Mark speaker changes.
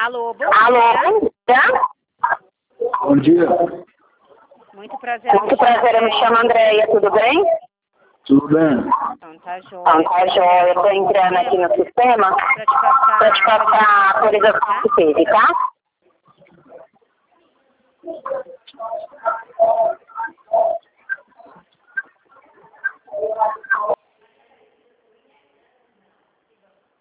Speaker 1: Alô, bom
Speaker 2: Alô,
Speaker 1: dia.
Speaker 3: Bom dia.
Speaker 1: Muito prazer.
Speaker 2: Muito prazer, eu me chamo Andréia, tudo bem?
Speaker 3: Tudo bem?
Speaker 1: Então tá joia.
Speaker 2: Então tá joia, eu tô entrando aqui no sistema
Speaker 1: Pra te passar
Speaker 2: para te passar a atualização que teve, tá?